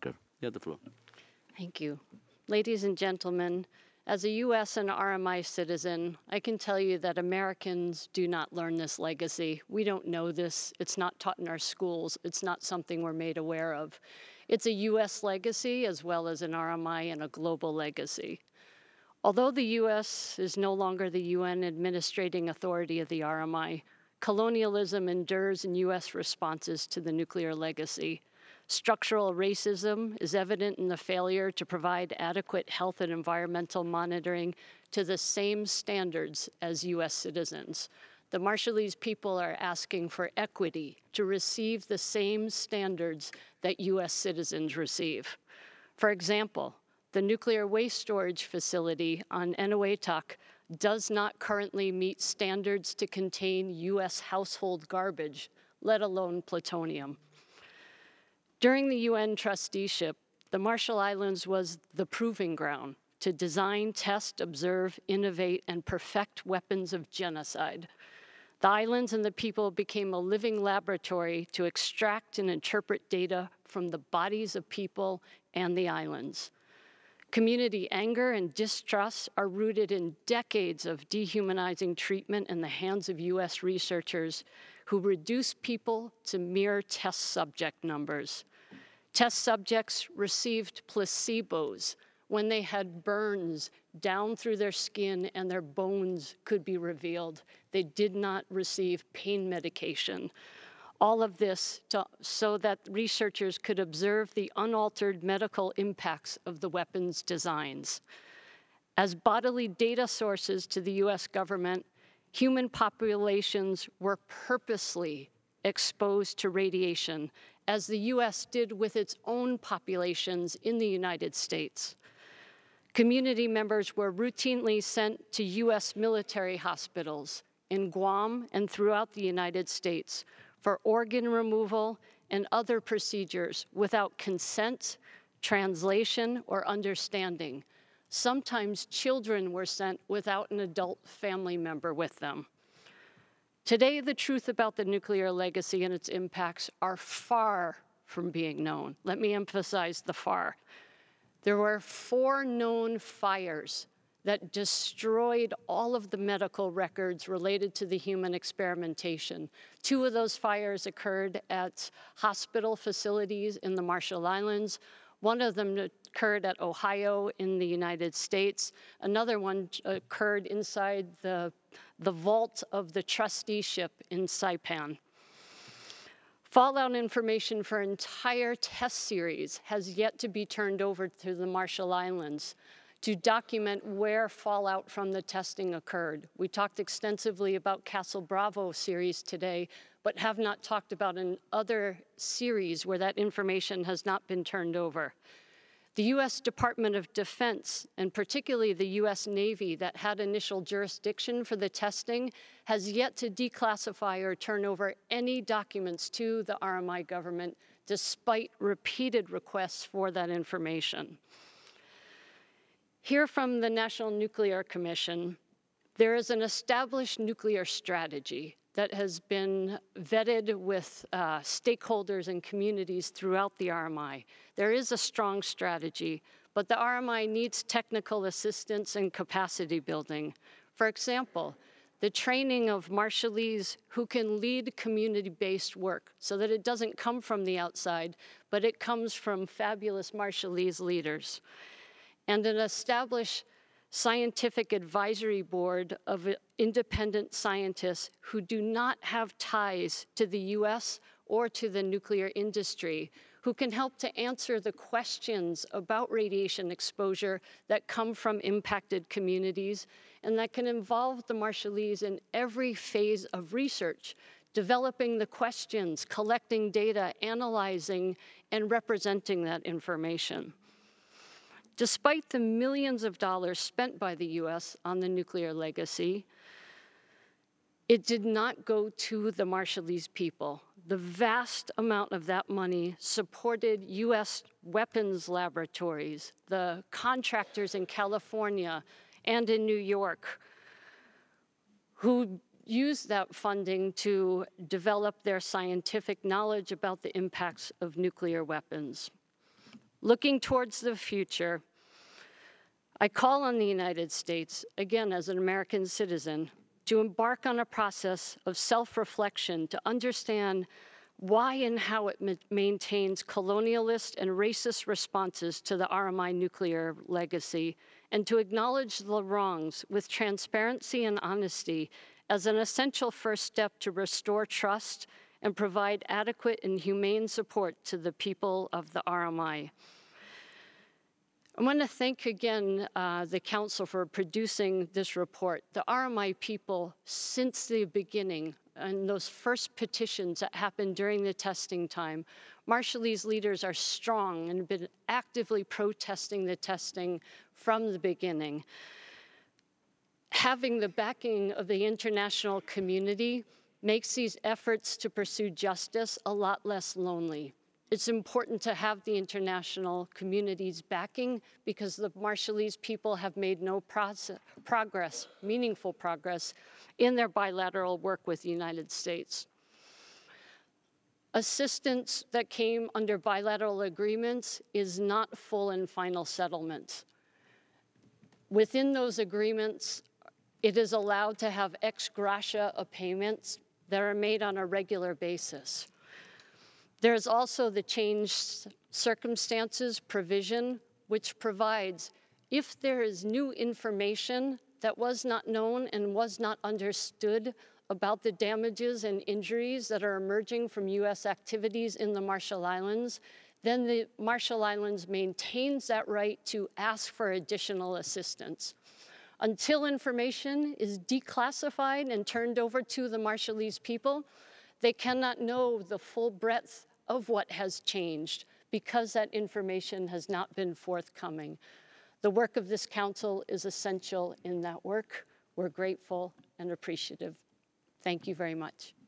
America. You have the floor. Thank you. Ladies and gentlemen, as a U.S. and RMI citizen, I can tell you that Americans do not learn this legacy. We don't know this. It's not taught in our schools. It's not something we're made aware of. It's a U.S. legacy as well as an RMI and a global legacy. Although the U.S. is no longer the UN administrating authority of the RMI, colonialism endures in U.S. responses to the nuclear legacy. Structural racism is evident in the failure to provide adequate health and environmental monitoring to the same standards as U.S. citizens. The Marshallese people are asking for equity to receive the same standards that U.S. citizens receive. For example, the nuclear waste storage facility on Eniwetok does not currently meet standards to contain U.S. household garbage, let alone plutonium. During the UN trusteeship, the Marshall Islands was the proving ground to design, test, observe, innovate, and perfect weapons of genocide. The islands and the people became a living laboratory to extract and interpret data from the bodies of people and the islands. Community anger and distrust are rooted in decades of dehumanizing treatment in the hands of US researchers who reduce people to mere test subject numbers. Test subjects received placebos when they had burns down through their skin and their bones could be revealed. They did not receive pain medication. All of this so that researchers could observe the unaltered medical impacts of the weapons designs. As bodily data sources to the US government, human populations were purposely exposed to radiation, as the US did with its own populations in the United States. Community members were routinely sent to US military hospitals in Guam and throughout the United States for organ removal and other procedures without consent, translation, or understanding. Sometimes children were sent without an adult family member with them. Today, the truth about the nuclear legacy and its impacts are far from being known. Let me emphasize the far. There were 4 known fires that destroyed all of the medical records related to the human experimentation. 2 of those fires occurred at hospital facilities in the Marshall Islands. One of them occurred at Ohio in the United States. Another one occurred inside the vault of the trusteeship in Saipan. Fallout information for entire test series has yet to be turned over to the Marshall Islands to document where fallout from the testing occurred. We talked extensively about Castle Bravo series today, but have not talked about another series where that information has not been turned over. The US Department of Defense, and particularly the US Navy that had initial jurisdiction for the testing, has yet to declassify or turn over any documents to the RMI government, despite repeated requests for that information. Here from the National Nuclear Commission, there is an established nuclear strategy that has been vetted with stakeholders and communities throughout the RMI. There is a strong strategy, but the RMI needs technical assistance and capacity building. For example, the training of Marshallese who can lead community-based work so that it doesn't come from the outside, but it comes from fabulous Marshallese leaders. And an established scientific advisory board of independent scientists who do not have ties to the US or to the nuclear industry, who can help to answer the questions about radiation exposure that come from impacted communities, and that can involve the Marshallese in every phase of research, developing the questions, collecting data, analyzing, and representing that information. Despite the millions of dollars spent by the US on the nuclear legacy, it did not go to the Marshallese people. The vast amount of that money supported US weapons laboratories, the contractors in California and in New York, who used that funding to develop their scientific knowledge about the impacts of nuclear weapons. Looking towards the future, I call on the United States, again as an American citizen, to embark on a process of self-reflection to understand why and how it maintains colonialist and racist responses to the RMI nuclear legacy, and to acknowledge the wrongs with transparency and honesty as an essential first step to restore trust and provide adequate and humane support to the people of the RMI. I want to thank again the Council for producing this report. The RMI people, since the beginning, and those first petitions that happened during the testing time, Marshallese leaders are strong and have been actively protesting the testing from the beginning. Having the backing of the international community makes these efforts to pursue justice a lot less lonely. It's important to have the international community's backing because the Marshallese people have made no progress, meaningful progress, in their bilateral work with the United States. Assistance that came under bilateral agreements is not full and final settlements. Within those agreements, it is allowed to have ex gratia of payments that are made on a regular basis. There's also the changed circumstances provision, which provides if there is new information that was not known and was not understood about the damages and injuries that are emerging from U.S. activities in the Marshall Islands, then the Marshall Islands maintains that right to ask for additional assistance. Until information is declassified and turned over to the Marshallese people, they cannot know the full breadth of what has changed because that information has not been forthcoming. The work of this council is essential in that work. We're grateful and appreciative. Thank you very much.